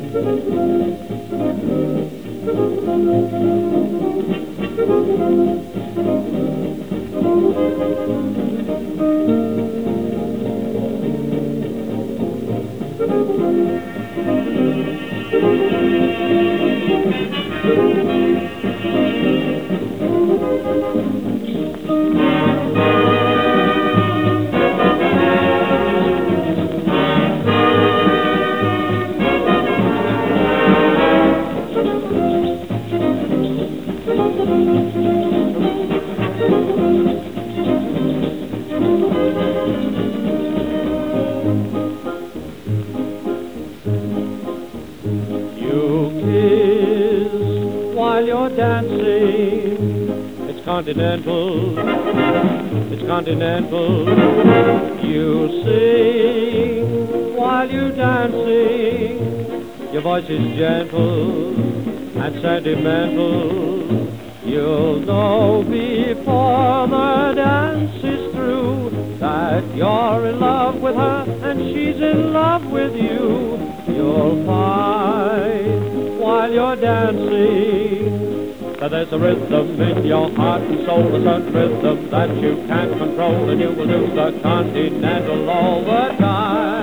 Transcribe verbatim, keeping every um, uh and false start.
While you're dancing, it's continental, it's continental. You sing while you're dancing, your voice is gentle and sentimental. You'll know before the dance is through that you're in love with her and she's in love with you. You'll find while you're dancing that there's a rhythm in your heart and soul, a certain rhythm that you can't control, and you will do the continental all the time.